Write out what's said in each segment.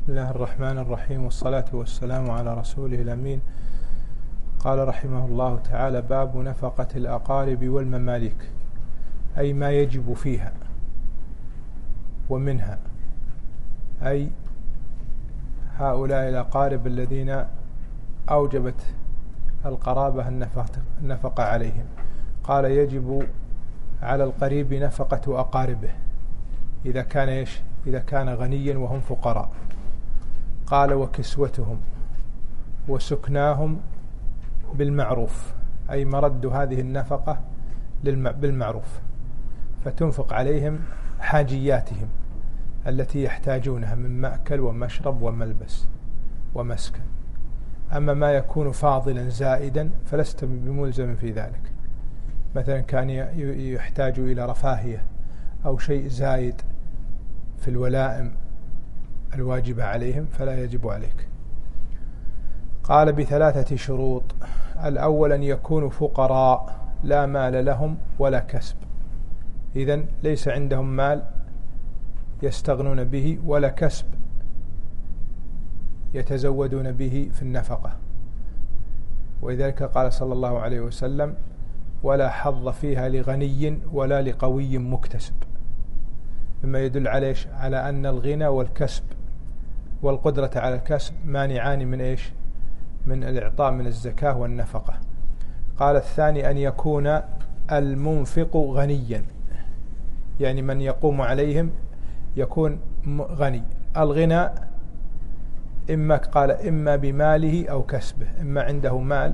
بسم الله الرحمن الرحيم، والصلاة والسلام على رسوله الأمين. قال رحمه الله تعالى: باب نفقة الأقارب والمماليك، أي ما يجب فيها ومنها، أي هؤلاء الأقارب الذين أوجبت القرابة النفقة عليهم. قال: يجب على القريب نفقة أقاربه إذا كان غنيا وهم فقراء. قال: وكسوتهم وسكناهم بالمعروف، أي مرد هذه النفقة بالمعروف، فتنفق عليهم حاجياتهم التي يحتاجونها من مأكل ومشرب وملبس ومسكن. أما ما يكون فاضلا زائدا فلست بملزم في ذلك، مثلا كان يحتاج إلى رفاهية أو شيء زايد في الولائم الواجبة عليهم فلا يجب عليك. قال: بثلاثة شروط: الأول أن يكونوا فقراء لا مال لهم ولا كسب، إذن ليس عندهم مال يستغنون به ولا كسب يتزودون به في النفقة، ولذلك قال صلى الله عليه وسلم: ولا حظ فيها لغني ولا لقوي مكتسب، مما يدل على أن الغنى والكسب والقدرة على الكسب مانعان من الإعطاء من الزكاة والنفقة. قال: الثاني أن يكون المنفق غنيا، يعني من يقوم عليهم يكون غني. الغنى إما بماله أو كسبه، إما عنده مال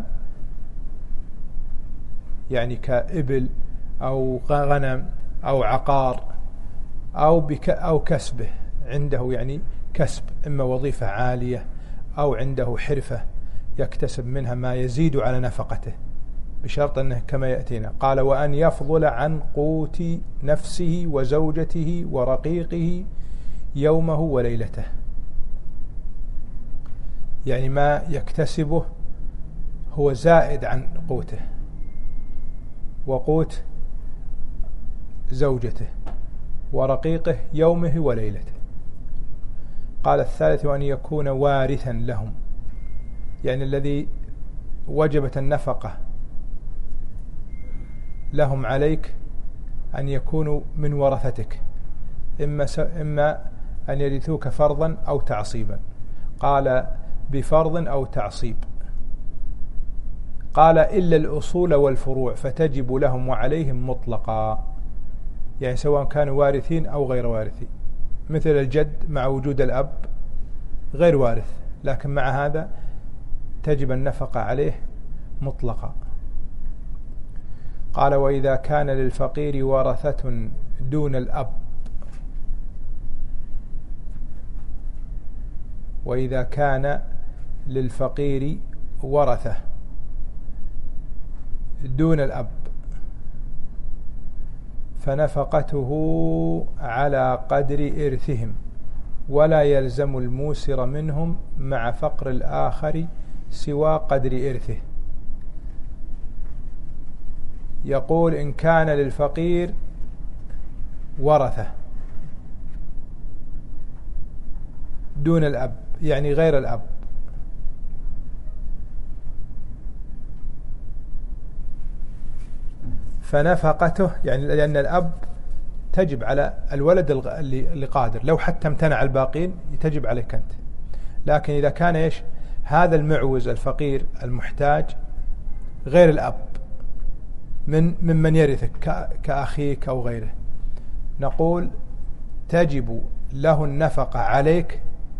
يعني كإبل أو غنم أو عقار، أو كسبه عنده يعني كسب، إما وظيفة عالية أو عنده حرفة يكتسب منها ما يزيد على نفقته، بشرط أنه كما يأتينا. قال: وأن يفضل عن قوت نفسه وزوجته ورقيقه يومه وليلته، يعني ما يكتسبه هو زائد عن قوته وقوت زوجته ورقيقه يومه وليلته. قال: الثالث أن يكون وارثا لهم، يعني الذي وجبت النفقة لهم عليك أن يكونوا من ورثتك، إما أن يرثوك فرضا أو تعصيبا. قال: بفرض أو تعصيب. قال: إلا الأصول والفروع فتجب لهم وعليهم مطلقا، يعني سواء كانوا وارثين أو غير وارثين، مثل الجد مع وجود الأب غير وارث، لكن مع هذا تجب النفقة عليه مطلقا. قال: وإذا كان للفقير ورثة دون الأب، وإذا كان للفقير ورثة دون الأب فنفقته على قدر إرثهم، ولا يلزم الموسر منهم مع فقر الآخر سوى قدر إرثه. يقول: إن كان للفقير ورثة دون الأب، يعني غير الأب، فنفقته، يعني لأن الأب تجب على الولد اللي قادر، لو حتى امتنع الباقين تجب عليك أنت. لكن إذا كان هذا المعوز الفقير المحتاج غير الأب ممن يرثك كأخيك أو غيره، نقول تجب له النفقة عليك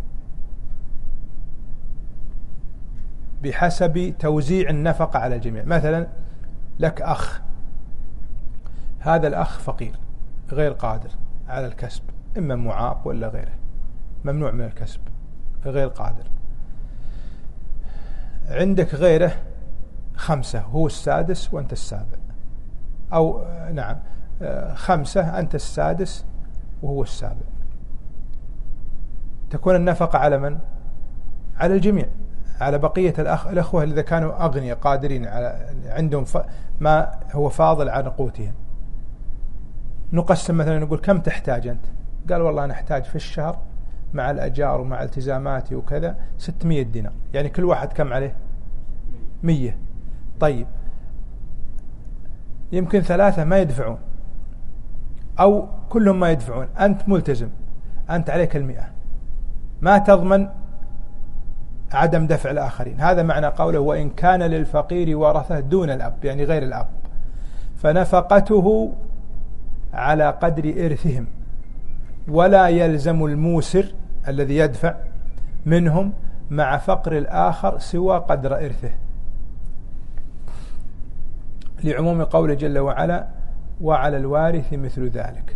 بحسب توزيع النفقة على الجميع. مثلا لك أخ، هذا الأخ فقير غير قادر على الكسب، إما معاق ولا غيره، ممنوع من الكسب، غير قادر. عندك غيره 5، هو السادس وأنت السابع، أو نعم 5 أنت السادس وهو السابع. تكون النفقة على من؟ على الجميع، على بقية الأخوة إذا كانوا أغنياء قادرين عندهم ما هو فاضل عن قوتهم. نقسم مثلا، نقول: كم تحتاج أنت؟ قال: والله أنا أحتاج في الشهر مع الأجار ومع التزاماتي وكذا 600 دينار، يعني كل واحد كم عليه 100. طيب يمكن 3 ما يدفعون أو كلهم ما يدفعون، أنت ملتزم، أنت عليك 100، ما تضمن عدم دفع الآخرين. هذا معنى قوله وإن كان للفقير ورثة دون الأب، يعني غير الأب، فنفقته على قدر إرثهم، ولا يلزم الموسر الذي يدفع منهم مع فقر الآخر سوى قدر إرثه، لعموم قوله جل وعلا وعلى الوارث مثل ذلك.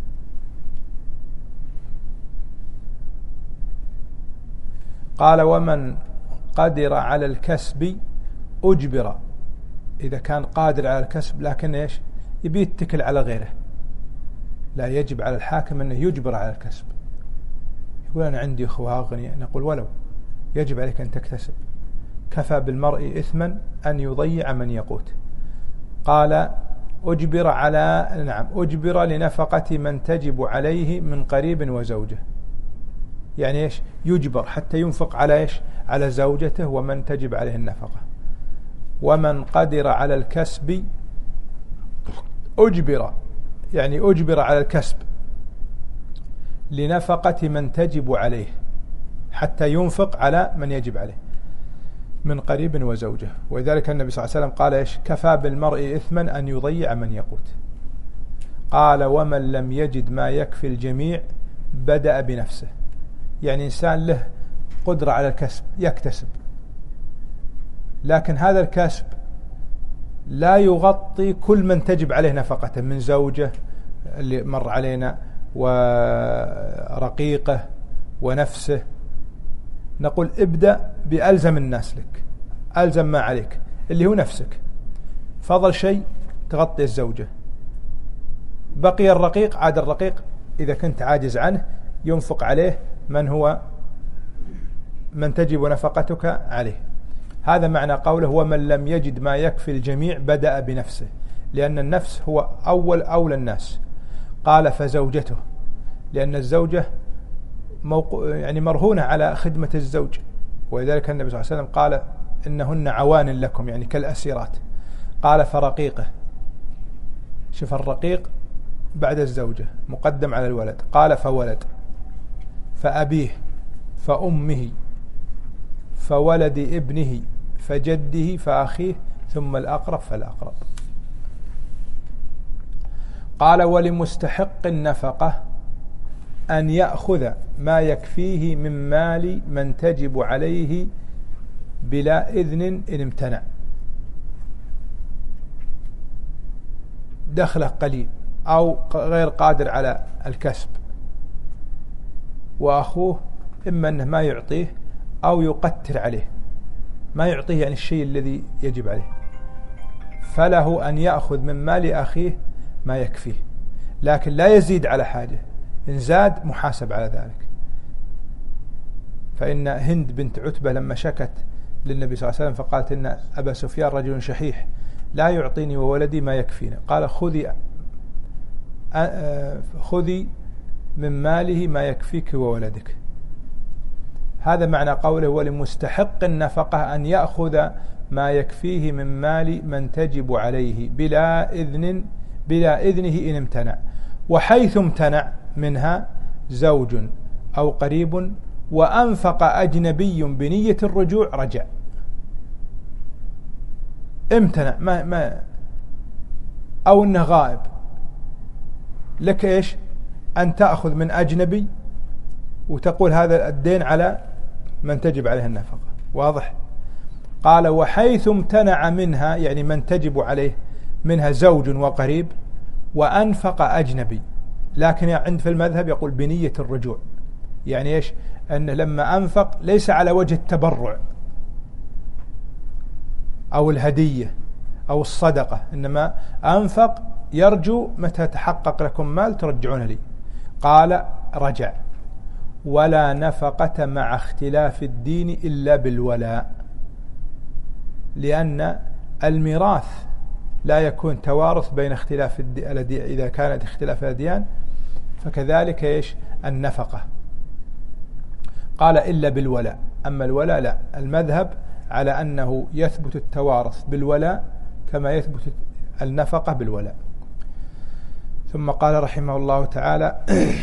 قال ومن قدر على الكسب أجبر، إذا كان قادر على الكسب لكن إيش يبي يتكل على غيره، لا يجب على الحاكم أنه يجبر على الكسب. يقول أنا عندي أخوة أغنياء، نقول ولو يجب عليك أن تكتسب، كفى بالمرء إثما أن يضيع من يقوت. قال أجبر على أجبر لنفقة من تجب عليه من قريب وزوجه، يعني إيش يجبر حتى ينفق على إيش على زوجته ومن تجب عليه النفقة. ومن قدر على الكسب أجبر، يعني أجبر على الكسب لنفقة من تجب عليه حتى ينفق على من يجب عليه من قريب وزوجه. ولذلك النبي صلى الله عليه وسلم قال إيش كفى بالمرء إثما أن يضيع من يقوت. قال ومن لم يجد ما يكفي الجميع بدأ بنفسه، يعني إنسان له قدرة على الكسب يكتسب، لكن هذا الكسب لا يغطي كل من تجب عليه نفقته من زوجه اللي مر علينا ورقيقه ونفسه. نقول ابدأ بألزم الناس لك، ألزم ما عليك اللي هو نفسك، فضل شيء تغطي الزوجة، بقي الرقيق عاد الرقيق إذا كنت عاجز عنه ينفق عليه من تجب نفقتك عليه. هذا معنى قوله ومن لم يجد ما يكفي الجميع بدأ بنفسه، لأن النفس هو أولى الناس. قال فزوجته، لأن الزوجة يعني مرهونة على خدمة الزوج، ولذلك النبي صلى الله عليه وسلم قال إنهن عوان لكم، يعني كالأسيرات. قال فرقيقه، شوف الرقيق بعد الزوجة مقدم على الولد. قال فولد، فأبيه، فأمه، فولد ابنه، فجده، فأخيه، ثم الأقرب فالأقرب. قال ولمستحق النفقة أن يأخذ ما يكفيه من مال من تجب عليه بلا إذن إن امتنع. دخله قليل أو غير قادر على الكسب، وأخوه إما أنه ما يعطيه أو يقتر عليه، ما يعطيه يعني الشيء الذي يجب عليه، فله أن يأخذ من مال أخيه ما يكفيه، لكن لا يزيد على حاجة، إن زاد محاسب على ذلك. فإن هند بنت عتبة لما شكت للنبي صلى الله عليه وسلم فقالت إن أبا سفيان رجل شحيح لا يعطيني وولدي ما يكفينا، قال خذي من ماله ما يكفيك وولدك. هذا معنى قوله ولمستحق النفقة أن يأخذ ما يكفيه من مال من تجب عليه بلا إذنه إن امتنع، وحيث امتنع منها زوج أو قريب وأنفق أجنبي بنية الرجوع رجع. امتنع ما أو أنه غائب، لك إيش أن تأخذ من أجنبي وتقول هذا الدين على من تجب عليه النفقة. واضح؟ قال وحيث امتنع منها، يعني من تجب عليه منها زوج وقريب وأنفق أجنبي، لكن عند في المذهب يقول بنية الرجوع، يعني إيش أنه لما أنفق ليس على وجه التبرع أو الهدية أو الصدقة، إنما أنفق يرجو متى تحقق لكم مال ترجعون لي. قال رجع. ولا نفقة مع اختلاف الدين إلا بالولاء، لأن الميراث لا يكون توارث بين اختلاف إذا كانت اختلاف الأديان، فكذلك إيش النفقة قال إلا بالولاء. أما الولاء لا، المذهب على أنه يثبت التوارث بالولاء كما يثبت النفقة بالولاء. ثم قال رحمه الله تعالى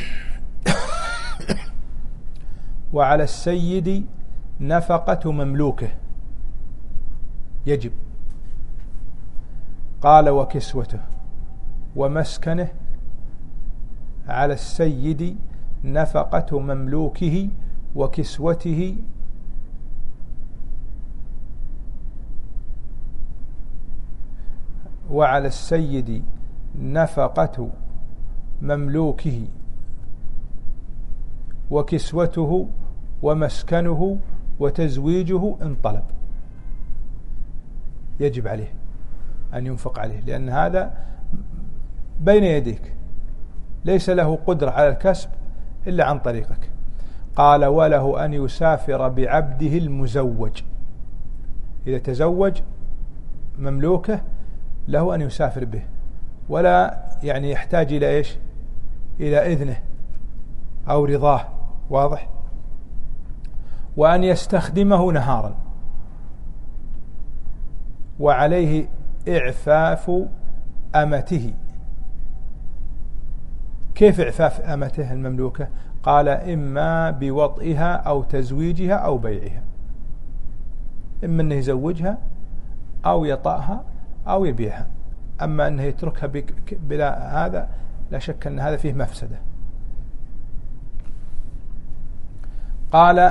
وعلى السيد نفقة مملوكه يجب. قال وكسوته ومسكنه. على السيد نفقة مملوكه وكسوته وعلى السيد نفقة مملوكه وكسوته ومسكنه وتزويجه إن طلب. يجب عليه أن ينفق عليه، لأن هذا بين يديك، ليس له قدرة على الكسب إلا عن طريقك. قال وله أن يسافر بعبده المزوج. إذا تزوج مملوكه له أن يسافر به، ولا يعني يحتاج إلى إيش؟ إلى إذنه أو رضاه. واضح؟ وأن يستخدمه نهارا، وعليه إعفاف أمته. كيف إعفاف أمته المملوكة؟ قال إما بوطئها أو تزويجها أو بيعها، إما أنه يزوجها أو يطأها أو يبيعها. أما أنه يتركها بلا هذا لا شك أن هذا فيه مفسدة. قال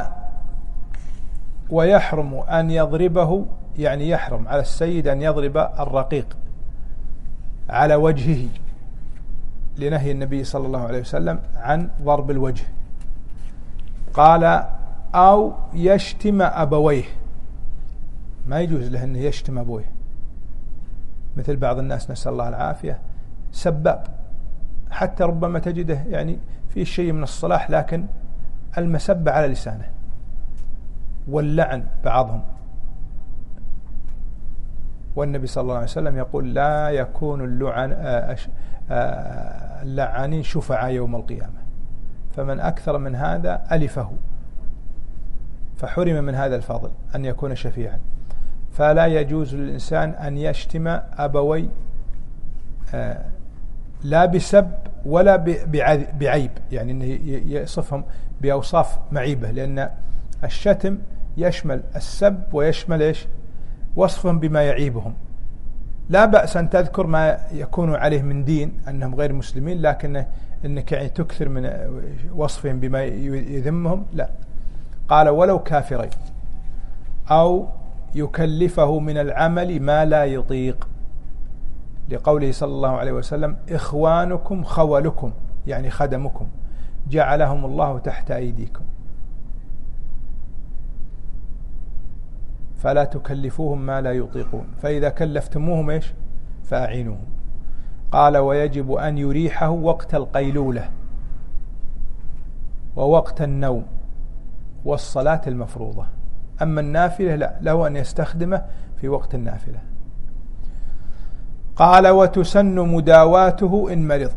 ويحرم أن يضربه، يعني يحرم على السيد أن يضرب الرقيق على وجهه، لنهي النبي صلى الله عليه وسلم عن ضرب الوجه. قال أو يشتم أبويه. ما يجوز له أنه يشتم أبويه، مثل بعض الناس نسأل الله العافية سباب، حتى ربما تجده يعني في شيء من الصلاح، لكن المسبة على لسانه واللعن بعضهم. والنبي صلى الله عليه وسلم يقول لا يكون اللعانين شفعاء يوم القيامة، فمن أكثر من هذا ألفه، فحرم من هذا الفضل أن يكون شفيعا. فلا يجوز للإنسان أن يشتم أبوي لا بسب ولا بعيب، يعني أنه يصفهم بأوصاف معيبة، لأن الشتم يشمل السب ويشمل إيش؟ وصفهم بما يعيبهم. لا بأس أن تذكر ما يكون عليه من دين أنهم غير مسلمين، لكن أنك يعني تكثر من وصفهم بما يذمهم لا. قال ولو كافرين، أو يكلفه من العمل ما لا يطيق، لقوله صلى الله عليه وسلم إخوانكم خولكم، يعني خدمكم جعلهم الله تحت أيديكم فلا تكلفوهم ما لا يطيقون، فإذا كلفتموهم إيش؟ فأعينوهم. قال ويجب أن يريحه وقت القيلولة ووقت النوم والصلاة المفروضة. أما النافلة لا، له أن يستخدمه في وقت النافلة. قال وتسن مداواته إن مرض.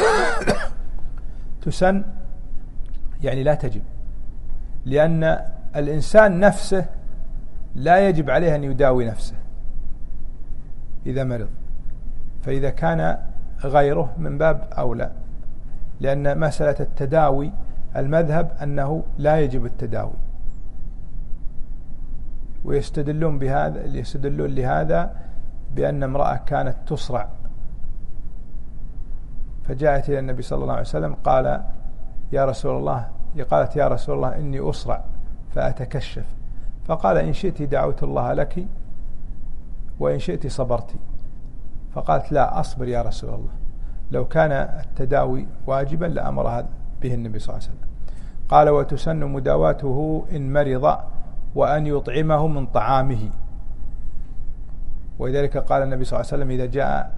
تسن يعني لا تجب، لأن الإنسان نفسه لا يجب عليه أن يداوي نفسه إذا مرض، فإذا كان غيره من باب أولى، لأن مسألة التداوي المذهب أنه لا يجب التداوي، ويستدلون لهذا بأن امرأة كانت تصرع، فجاءت إلى النبي صلى الله عليه وسلم قالت يا رسول الله إني أصرع فأتكشف، فقال إن شئت دعوت الله لك وإن شئت صبرت. فقالت لا أصبر يا رسول الله، لو كان التداوي واجبا لأمر به النبي صلى الله عليه وسلم. قال وتسن مداواته إن مرض وأن يطعمه من طعامه، ولذلك قال النبي صلى الله عليه وسلم إذا جاء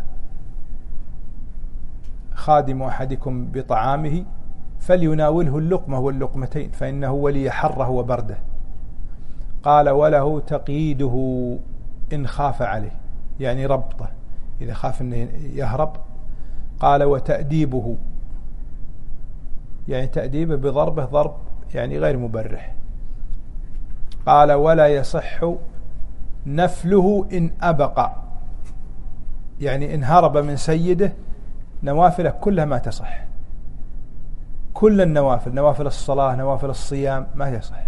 خادم أحدكم بطعامه فليناوله اللقمة واللقمتين فإنه ولي حره وبرده. قال وله تقييده إن خاف عليه، يعني ربطه إذا خاف أنه يهرب. قال وتأديبه، يعني تأديبه بضربه ضرب يعني غير مبرح، قال ولا يصح نفله إن أبقى، يعني إن هرب من سيده نوافله كلها ما تصح، كل النوافل، نوافل الصلاة نوافل الصيام ما يصح،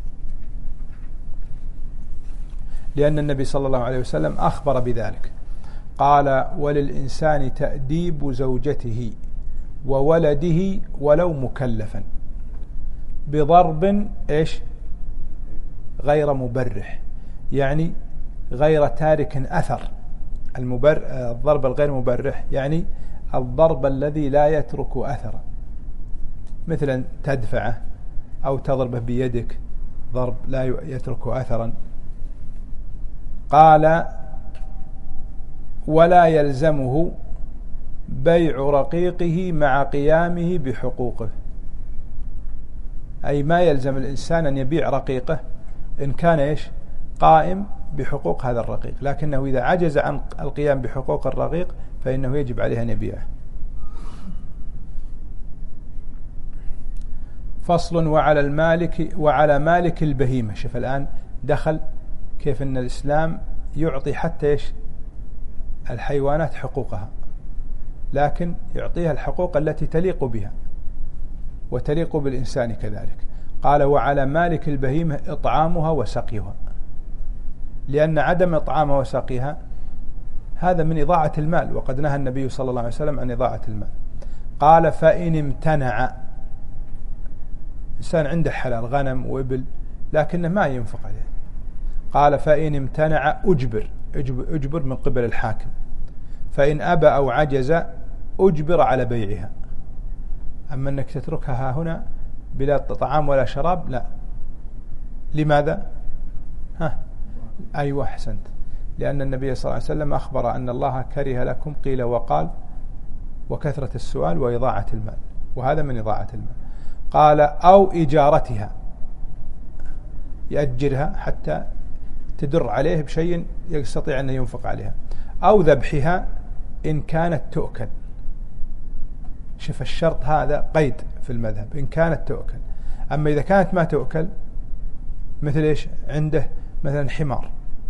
لأن النبي صلى الله عليه وسلم أخبر بذلك. قال وللإنسان تأديب زوجته وولده ولو مكلفا بضرب إيش غير مبرح، يعني غير تارك أثر. الضرب الغير مبرح يعني الضرب الذي لا يترك أثرا، مثلا تدفعه أو تضربه بيدك ضرب لا يترك أثرا. قال ولا يلزمه بيع رقيقه مع قيامه بحقوقه، أي ما يلزم الإنسان أن يبيع رقيقه إن كان إيش قائم بحقوق هذا الرقيق، لكنه إذا عجز عن القيام بحقوق الرقيق فإنه يجب عليه أن يبيعه. فصل وعلى مالك البهيمة. شوف الآن دخل كيف أن الإسلام يعطي حتى إيش الحيوانات حقوقها، لكن يعطيها الحقوق التي تليق بها وتليق بالإنسان كذلك. قال وعلى مالك البهيمة إطعامها وسقيها، لأن عدم إطعامها وسقيها هذا من إضاعة المال، وقد نهى النبي صلى الله عليه وسلم عن إضاعة المال. قال فإن امتنع، إنسان عنده حلال غنم وإبل لكنه ما ينفق عليه، قال فإن امتنع أجبر من قبل الحاكم، فإن أبى أو عجز أجبر على بيعها. أما أنك تتركها هنا بلا طعام ولا شراب لا. لماذا؟ أيوة أحسنت، لأن النبي صلى الله عليه وسلم أخبر أن الله كره لكم قيل وقال وكثرة السؤال وإضاعة المال، وهذا من إضاعة المال. قال أو إجارتها، يأجرها حتى تدر عليه بشيء يستطيع أن ينفق عليها، أو ذبحها إن كانت تؤكل. شوف الشرط هذا قيد في المذهب، إن كانت تؤكل. أما إذا كانت ما تؤكل مثل إيش عنده مثلا حمار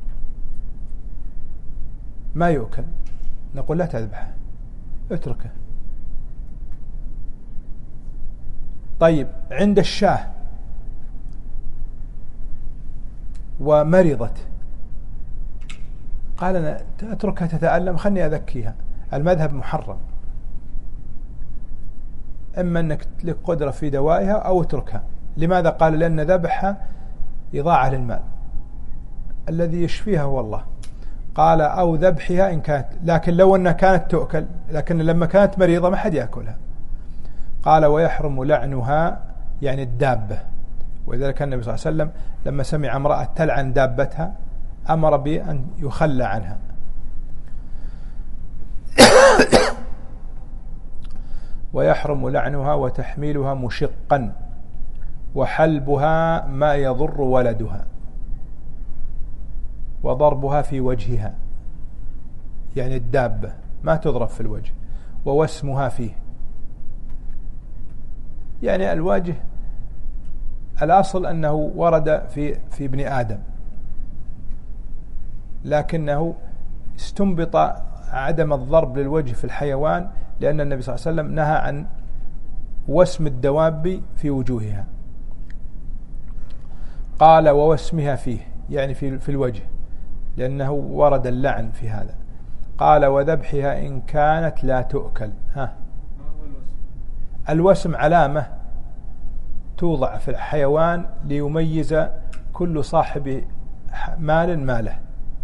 ما يؤكل، نقول لا تذبحه اتركه. طيب عند الشاه ومرضت، قال أنا أتركها تتألم خلني أذكيها، المذهب محرم، إما أنك لك قدرة في دوائها أو اتركها. لماذا؟ قال لأن ذبحها إضاعة للمال، الذي يشفيها هو الله. قال أو ذبحها إن كانت، لكن لو أنها كانت تؤكل، لكن لما كانت مريضة ما حد يأكلها. قال ويحرم لعنها يعني الدابة، ولذلك كان النبي صلى الله عليه وسلم لما سمع امرأة تلعن دابتها أمر بأن يخلى عنها. ويحرم لعنها وتحميلها مشقا وحلبها ما يضر ولدها وضربها في وجهها، يعني الدابة ما تضرب في الوجه، ووسمها فيه، يعني الوجه الأصل أنه ورد في ابن آدم، لكنه استنبط عدم الضرب للوجه في الحيوان لأن النبي صلى الله عليه وسلم نهى عن وسم الدواب في وجوهها. قال ووسمها فيه يعني في الوجه، لأنه ورد اللعن في هذا. قال وذبحها إن كانت لا تؤكل. الوسم علامة توضع في الحيوان ليميز كل صاحب مال ماله،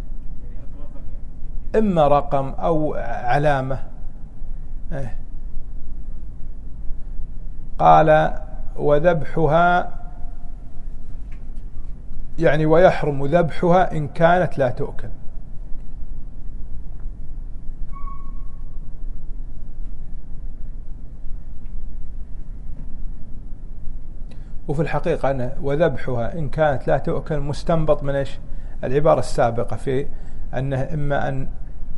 إما رقم أو علامة. قال وذبحها يعني ويحرم ذبحها إن كانت لا تؤكل. وفي الحقيقة أن وذبحها إن كانت لا تؤكل مستنبط من إيش العبارة السابقة في أنه إما أن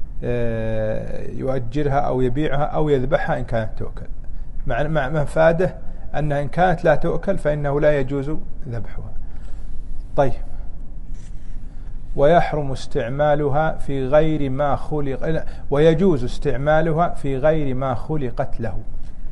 يؤجرها أو يبيعها أو يذبحها إن كانت تؤكل، مع مفاده أنها إن كانت لا تؤكل فإنه لا يجوز ذبحها. طيب ويحرم استعمالها في غير ما خلق، ويجوز استعمالها في غير ما خلقت له.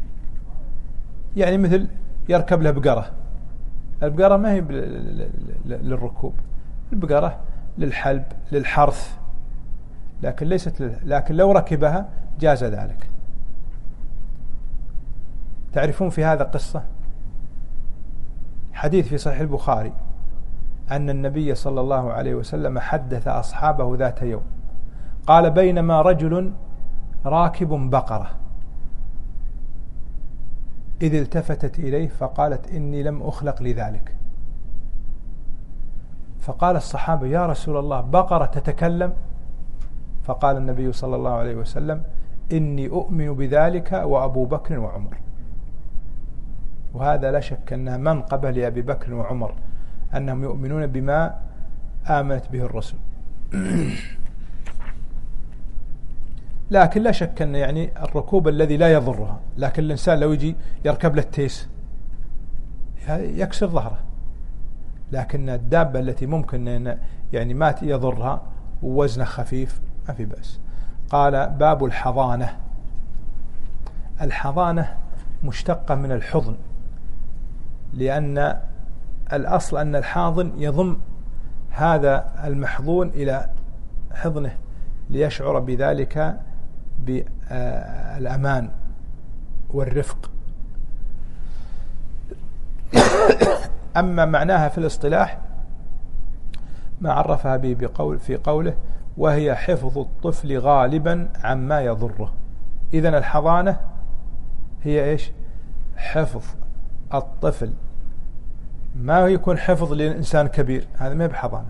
يعني مثل يركب له بقرة، البقرة ما هي للركوب، البقرة للحلب للحرث، لكن ليست لكن لو ركبها جاز ذلك. تعرفون في هذا قصة، حديث في صحيح البخاري أن النبي صلى الله عليه وسلم حدث أصحابه ذات يوم قال: بينما رجل راكب بقرة إذ التفتت إليه فقالت: إني لم أخلق لذلك. فقال الصحابة: يا رسول الله، بقرة تتكلم؟ فقال النبي صلى الله عليه وسلم: إني أؤمن بذلك وأبو بكر وعمر. وهذا لا شك أنها منقبة لأبي بكر وعمر، أنهم يؤمنون بما آمنت به الرسل. لكن لا شك أن يعني الركوب الذي لا يضرها، لكن الإنسان لو يجي يركب له التيس يكسر ظهره، لكن الدابة التي ممكن يعني ما يضرها ووزنه خفيف ما في بأس. قال: باب الحضانة. الحضانة مشتقة من الحضن، لأن الأصل أن الحاضن يضم هذا المحظون إلى حضنه ليشعر بذلك بالأمان والرفق. أما معناها في الاصطلاح ما عرفها به في قوله: وهي حفظ الطفل غالبا عما يضره. إذن الحضانة هي إيش؟ حفظ الطفل، ما يكون حفظ لإنسان كبير، هذا ما بحضانة،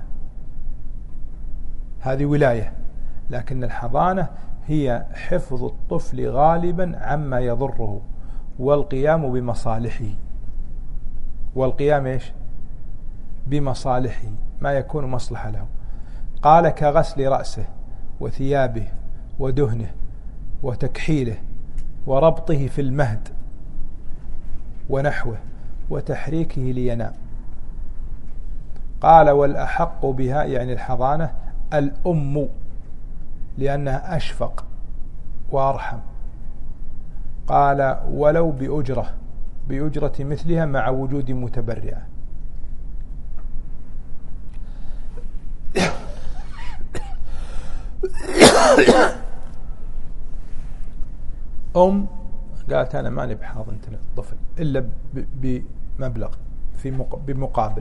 هذه ولاية. لكن الحضانة هي حفظ الطفل غالبا عما يضره والقيام بمصالحه. والقيام إيش؟ بمصالحه، ما يكون مصلحة له. قال: كغسل رأسه وثيابه ودهنه وتكحيله وربطه في المهد ونحوه وتحريكه لينام. قال: والأحق بها يعني الحضانة الأم، لأنها أشفق وأرحم. قال: ولو بأجرة مثلها مع وجود متبرعة. قالت: أنا ماني بحاضنة الطفل إلا بمبلغ بمقابل.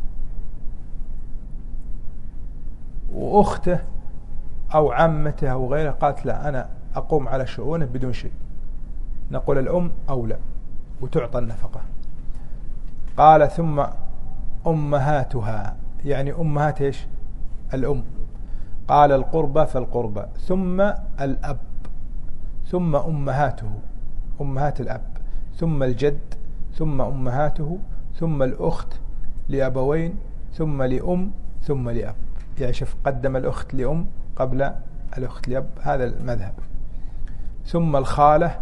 وأخته أو عمته أو غيره قالت: لا، أنا أقوم على شؤونه بدون شيء. نقول الأم أولى وتعطى النفقة. قال: ثم أمهاتها، يعني أمهات إيش؟ الأم. قال: القربى فالقربى، ثم الأب، ثم أمهاته أمهات الأب، ثم الجد، ثم أمهاته، ثم الأخت لأبوين، ثم لأم، ثم لأب. يعني شوف، قدم الأخت لأم قبل الأخت لأب، هذا المذهب. ثم الخالة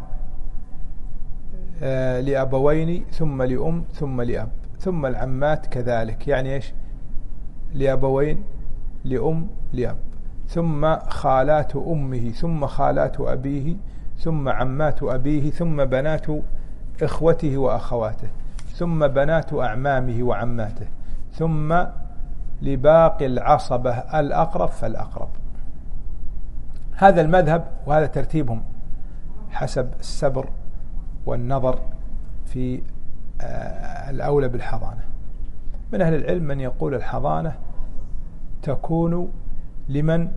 لأبوين، ثم لأم، ثم لأب، ثم العمات كذلك، يعني إيش؟ لأبوين، لأم، لأب، ثم خالات أمه، ثم خالات أبيه، ثم عمات أبيه، ثم بنات إخوته وأخواته، ثم بنات أعمامه وعماته، ثم لباقي العصبة الأقرب فالأقرب. هذا المذهب وهذا ترتيبهم حسب السبر والنظر في الأولى بالحضانة. من أهل العلم من يقول الحضانة تكون لمن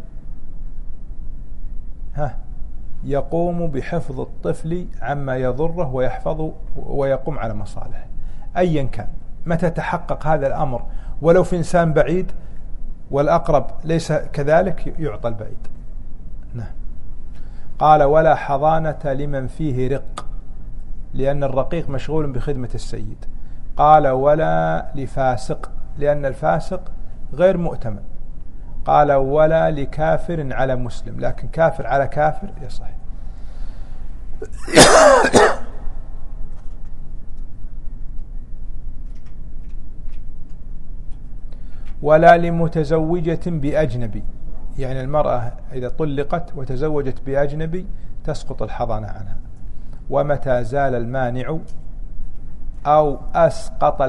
يقوم بحفظ الطفل عما يضره ويحفظه ويقوم على مصالحه أيا كان. متى تحقق هذا الأمر ولو في إنسان بعيد والأقرب ليس كذلك يعطى البعيد. نعم. قال: ولا حضانة لمن فيه رق، لأن الرقيق مشغول بخدمة السيد. قال: ولا لفاسق، لأن الفاسق غير مؤتمن. قال: ولا لكافر على مسلم، لكن كافر على كافر يصح. ولا لمتزوجة بأجنبي، يعني المرأة إذا طلقت وتزوجت بأجنبي تسقط الحضانة عنها. ومتى زال المانع أو أسقط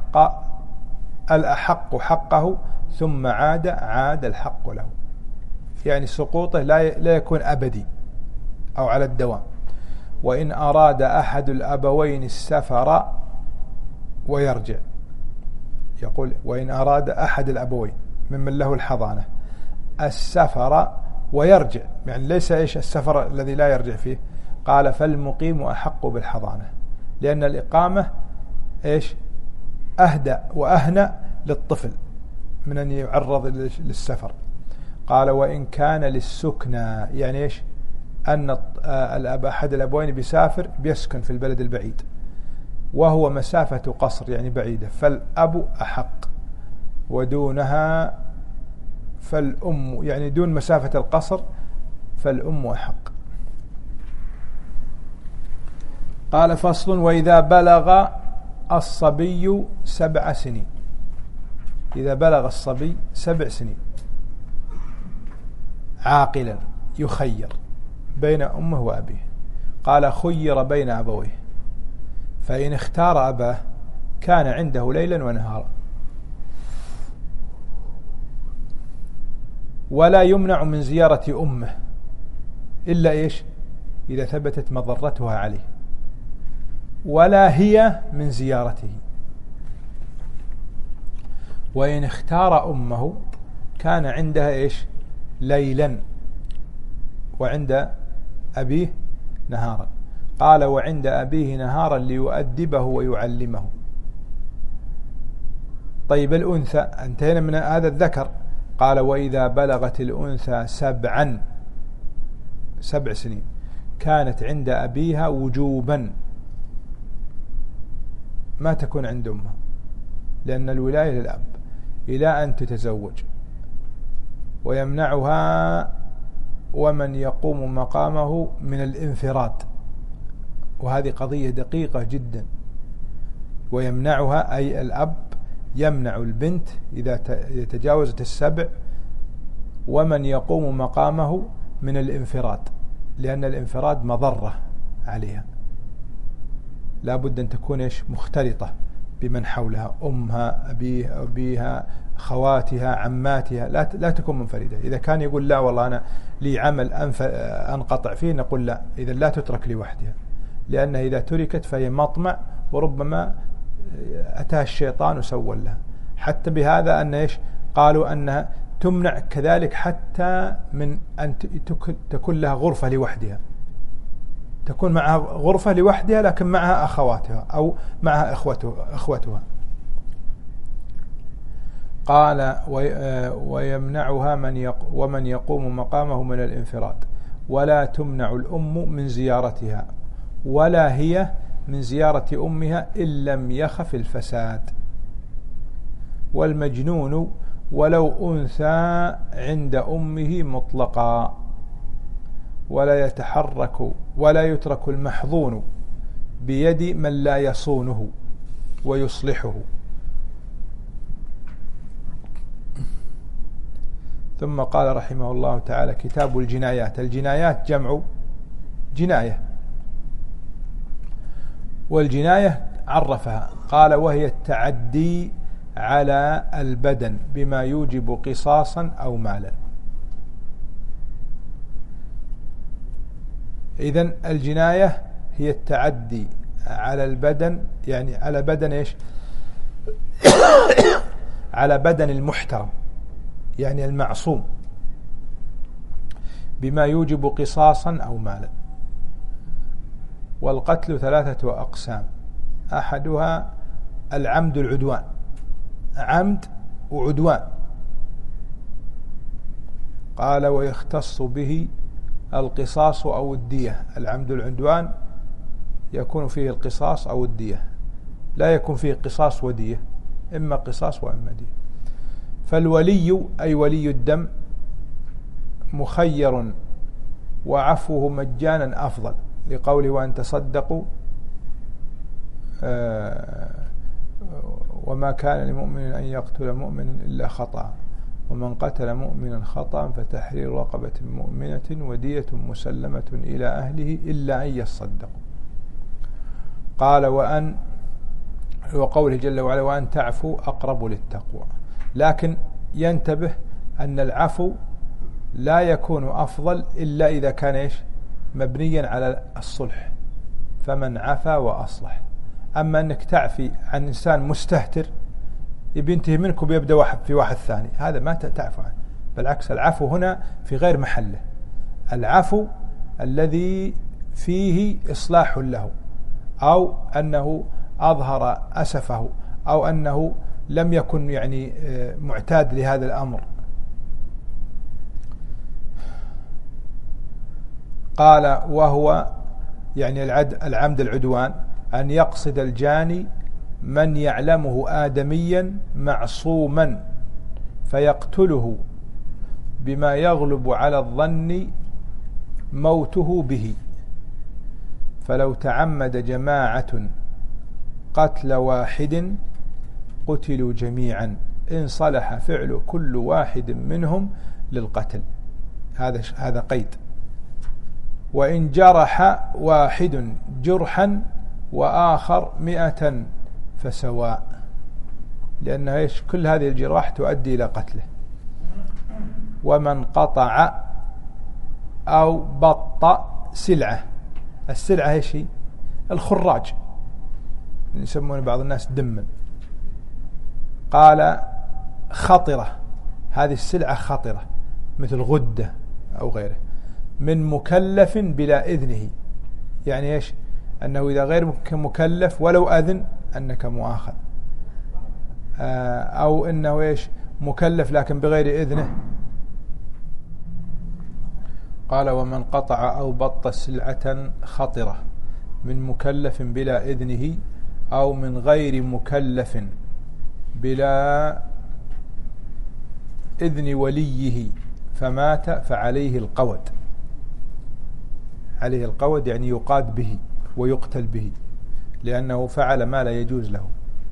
الأحق حقه ثم عاد الحق له، يعني سقوطه لا يكون أبدي أو على الدوام. وإن أراد أحد الأبوين السفر ويرجع، يقول وإن أراد أحد الأبوين ممن له الحضانة السفر ويرجع، يعني ليس السفر الذي لا يرجع فيه، قال فالمقيم أحق بالحضانة، لأن الإقامة أهدى وأهنى للطفل من أن يعرض للسفر. قال وإن كان للسكنى، يعني أن أحد الأبوين بيسافر بيسكن في البلد البعيد وهو مسافة قصر يعني بعيدة، فالأب أحق، ودونها فالأم، يعني دون مسافة القصر فالأم أحق. قال فصل وإذا بلغ الصبي 7 سنين، إذا بلغ الصبي 7 سنين عاقلا يخير بين أمه وأبيه. قال خير بين أبويه، فإن اختار أباه كان عنده ليلا ونهارا، ولا يمنع من زيارة أمه إلا إذا ثبتت مضرتها عليه، ولا هي من زيارته. وإن اختار أمه كان عندها ليلا، وعند أبيه نهارا. قال وعند أبيه نهارا ليؤدبه ويعلمه. طيب الأنثى، انتهينا من هذا الذكر. قال وإذا بلغت الأنثى 7 سنين كانت عند أبيها وجوبا، ما تكون عند أمها، لأن الولاية للأب إلى أن تتزوج، ويمنعها ومن يقوم مقامه من الانفراد، وهذه قضية دقيقة جدا. ويمنعها أي الأب يمنع البنت إذا تجاوزت 7 ومن يقوم مقامه من الانفراد، لأن الانفراد مضرة عليها، لا بد أن تكون مختلطة بمن حولها، أمها أبيها خواتها عماتها، لا تكون منفردة. إذا كان يقول لا والله أنا لي عمل أنقطع فيه، نقول لا، إذا لا تترك لوحدها، لأنها إذا تركت فهي مطمع، وربما أتاها الشيطان وسول لها. حتى بهذا أن قالوا أنها تمنع كذلك حتى من أن تكون لها غرفة لوحدها، تكون معها غرفة لوحدها لكن معها أخواتها أو معها أخوتها. قال ويمنعها ومن يقوم مقامه من الانفراد، ولا تمنع الأم من زيارتها، ولا هي من زيارة أمها إن لم يخف الفساد. والمجنون ولو أنثى عند أمه مطلقا، ولا يترك المحظون بيد من لا يصونه ويصلحه. ثم قال رحمه الله تعالى كتاب الجنايات. الجنايات جمع جناية، والجناية عرفها قال وهي التعدي على البدن بما يوجب قصاصا أو مالا. إذن الجناية هي التعدي على البدن، يعني على بدن على بدن المحترم، يعني المعصوم، بما يوجب قصاصا أو مالا. والقتل 3 أقسام، أحدها العمد العدوان، عمد وعدوان. قال ويختص به القصاص أو الدية. العمد العدوان يكون فيه القصاص أو الدية، لا يكون فيه قصاص ودية، إما قصاص وإما دية. فالولي أي ولي الدم مخير وعفوه مجانا أفضل، لقوله وأن تصدقوا وما كان لمؤمن أن يقتل مؤمنا إلا خطأ ومن قتل مؤمنا خطأ فتحرير رقبة مؤمنة ودية مسلمة إلى أهله إلا أن يصدقوا. قال وقوله جل وعلا وأن تعفوا أقرب للتقوى. لكن ينتبه أن العفو لا يكون أفضل إلا إذا كان مبنيا على الصلح، فمن عفا وأصلح. أما أنك تعفي عن إنسان مستهتر ينتهي منك وبيبدأ واحد ثاني، هذا ما تعفو عنه. بالعكس العفو هنا في غير محله، العفو الذي فيه إصلاح له، أو أنه أظهر أسفه، أو أنه لم يكن معتاد لهذا الأمر. قال وهو العمد العدوان أن يقصد الجاني من يعلمه آدميا معصوما فيقتله بما يغلب على الظن موته به، فلو تعمد جماعة قتل واحد قتلوا جميعا إن صلح فعل كل واحد منهم للقتل. هذا قيد. وإن جرح واحد جرحا وآخر 100 فسواء، لأن كل هذه الجراح تؤدي إلى قتله. ومن قطع أو بطأ سلعة، السلعة الخراج يسمون بعض الناس دما. قال خطرة، هذه السلعة خطرة مثل غدة أو غيره، من مكلف بلا إذنه، يعني أنه إذا غير مكلف ولو أذن أنك مؤاخذ، أو أنه مكلف لكن بغير إذنه. قال ومن قطع أو بط سلعة خطرة من مكلف بلا إذنه أو من غير مكلف بلا إذن وليه فمات فعليه القود. عليه القود يعني يقاد به ويقتل به، لأنه فعل ما لا يجوز له.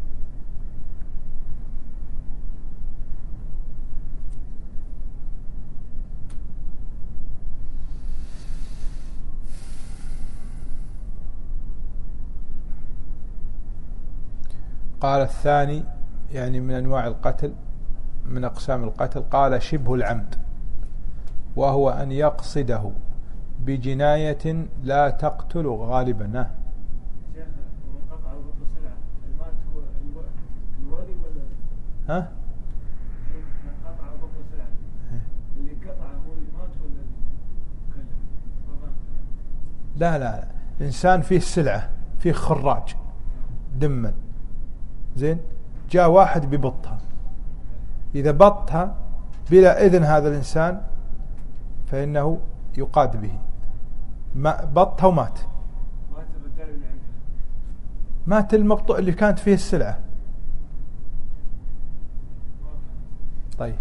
قال الثاني من أنواع القتل، من أقسام القتل، قال شبه العمد، وهو أن يقصده بجناية لا تقتل غالبا. شيخ من قطع أو بطل سلعة المات هو الوالي ولا من قطع أو بطل سلعة اللي قطع هو المات ولا المكلف؟ لا إنسان فيه سلعة، فيه خراج دما، زين، جاء واحد ببطها، إذا بطها بلا إذن هذا الإنسان فإنه يقاد به. ما بطها ومات، مات الرجال اللي عنده، مات المبطوء اللي كانت فيه السلعة. طيب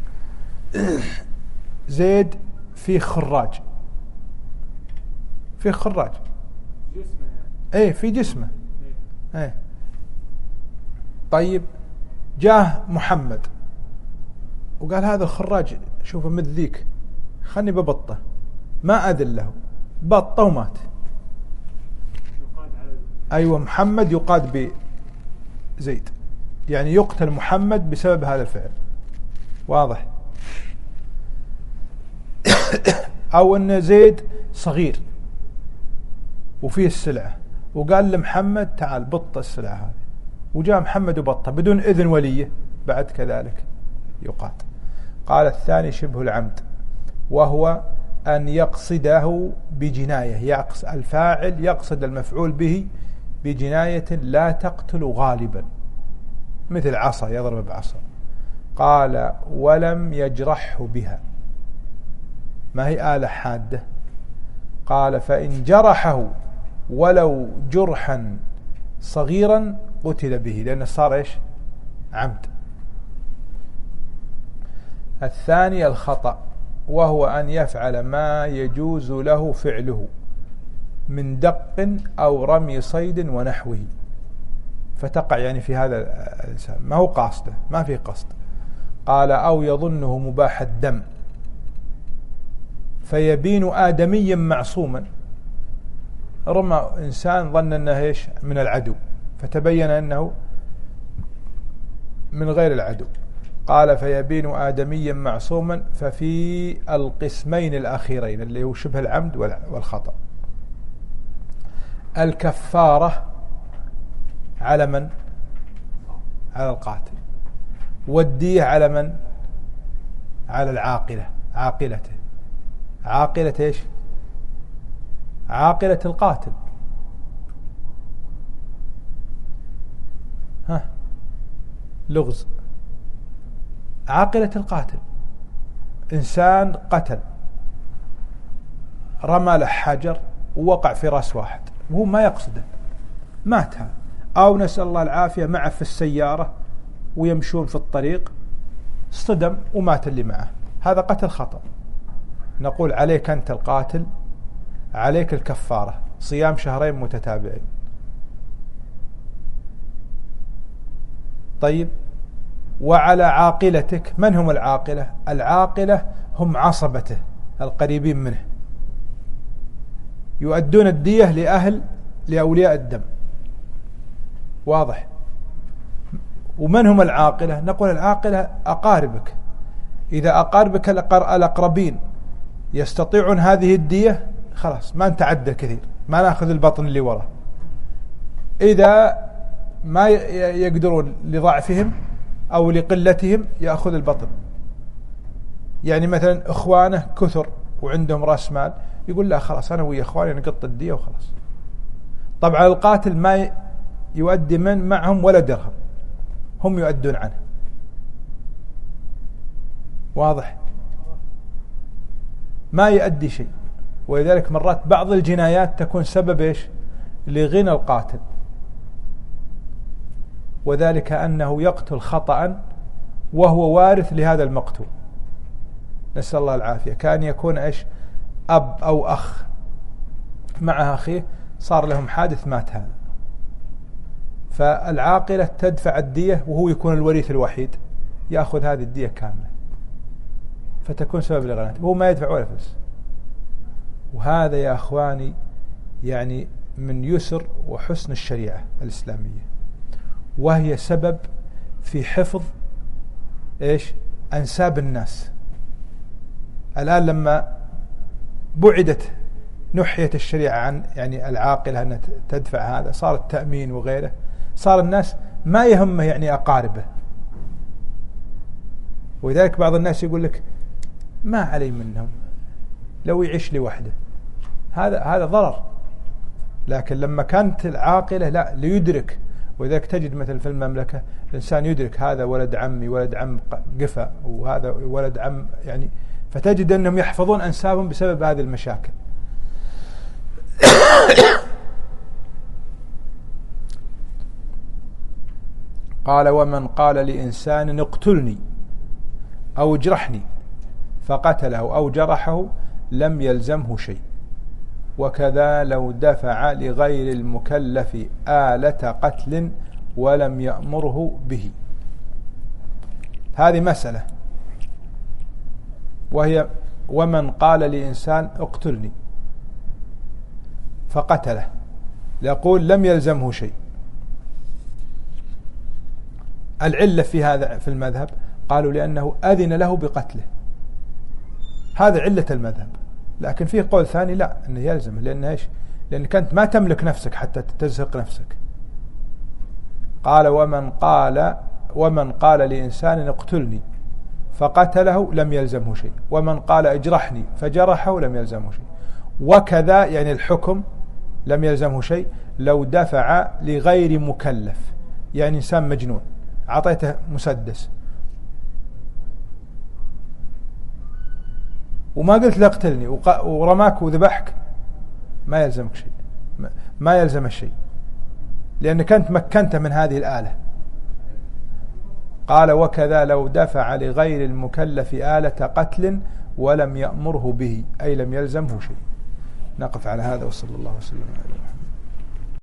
زيد فيه خراج، فيه خراج جسمه في جسمه طيب جاه محمد وقال هذا الخراج شوفه مثل ذيك، خلني ببطه، ما أذن له، بطه ومات. أيوة محمد يقاد بزيد، يعني يقتل محمد بسبب هذا الفعل، واضح. أو أن زيد صغير وفيه السلعة وقال لمحمد تعال بط السلعة هذه، وجاء محمد وبطه بدون إذن وليه، بعد كذلك يقاد. قال الثاني شبه العمد، وهو أن يقصده بجناية، الفاعل يقصد المفعول به بجناية لا تقتل غالبا، مثل عصا يضرب بعصا. قال ولم يجرحه بها، ما هي آلة حادة. قال فإن جرحه ولو جرحا صغيرا قتل به، لأنه صار عمد. الثاني الخطأ، وهو أن يفعل ما يجوز له فعله من دق أو رمي صيد ونحوه، فتقع يعني في هذا الإنسان ما هو قاصده، ما في قصد. قال أو يظنه مباح الدم فيبين آدميا معصوما، رمى إنسان ظن أنه إيش من العدو فتبين أنه من غير العدو. قال فيبين آدميا معصوما، ففي القسمين الأخيرين اللي هو شبه العمد والخطأ الكفارة على من؟ على القاتل، والدية على من؟ على العاقلة، عاقلته. عاقلة إيش؟ عاقلة القاتل. لغز. عاقلة القاتل إنسان قتل، رمى له حجر ووقع في رأس واحد وهو ما يقصده، مات هذا، أو نسأل الله العافية معه في السيارة ويمشون في الطريق اصطدم ومات اللي معه، هذا قتل خطأ. نقول عليك أنت القاتل عليك الكفارة، صيام شهرين متتابعين. طيب وعلى عاقلتك، من هم العاقلة؟ العاقلة هم عصبته القريبين منه، يؤدون الدية لأولياء الدم، واضح؟ ومن هم العاقلة؟ نقول العاقلة أقاربك، إذا أقاربك الأقربين يستطيعون هذه الدية خلاص ما نتعدى كثير، ما نأخذ البطن اللي وراه. إذا ما يقدرون لضعفهم أو لقلتهم يأخذ البطن. يعني مثلا إخوانه كثر وعندهم رأس مال، يقول لا خلاص أنا ويا إخواني نقط الدية وخلاص. طبعا القاتل ما يؤدي من معهم ولا درهم، هم يؤدون عنه، واضح؟ ما يؤدي شيء. ولذلك مرات بعض الجنايات تكون سبب إيش؟ لغنى القاتل، وذلك أنه يقتل خطأ وهو وارث لهذا المقتول، نسأل الله العافية. كان يكون إيش؟ أب أو أخ مع أخيه، صار لهم حادث مات هذا، فالعاقلة تدفع الدية وهو يكون الوريث الوحيد، يأخذ هذه الدية كاملة، فتكون سبب لغناته وهو ما يدفع ولا فلس. وهذا يا أخواني يعني من يسر وحسن الشريعة الإسلامية، وهي سبب في حفظ إيش؟ أنساب الناس. الآن لما بعدت نحية الشريعة عن يعني العاقلة أن تدفع هذا، صار التأمين وغيره، صار الناس ما يهمه يعني أقاربه. ولذلك بعض الناس يقول لك ما علي منهم لو يعيش لوحده، هذا ضرر. لكن لما كانت العاقلة لا ليدرك، وذلك تجد مثل في المملكة الإنسان يدرك هذا ولد عمي، ولد عم قفا، وهذا ولد عم يعني، فتجد أنهم يحفظون أنسابهم بسبب هذه المشاكل. قال ومن قال لإنسان اقتلني أو اجرحني فقتله أو جرحه لم يلزمه شيء، وكذا لو دفع لغير المكلف آلة قتل ولم يأمره به. هذه مسألة، وهي ومن قال لإنسان اقتلني فقتله، يقول لم يلزمه شيء. العلة في هذا في المذهب قالوا لأنه أذن له بقتله، هذا علة المذهب. لكن فيه قول ثاني لا، أنه يلزمه، لأن إيش؟ لأنك أنت ما تملك نفسك حتى تزهق نفسك. قال ومن قال لإنسان اقتلني فقتله لم يلزمه شيء، ومن قال اجرحني فجرحه لم يلزمه شيء، وكذا يعني الحكم لم يلزمه شيء لو دفع لغير مكلف، يعني إنسان مجنون عطيته مسدس وما قلت له اقتلني ورماك وذبحك، ما يلزمك شيء، ما يلزم الشيء، لأنك أنت مكنته من هذه الآلة. قال وكذا لو دفع لغير المكلف آلة قتل ولم يأمره به، أي لم يلزمه شيء. نقف على هذا، وصلى الله وسلم على محمد.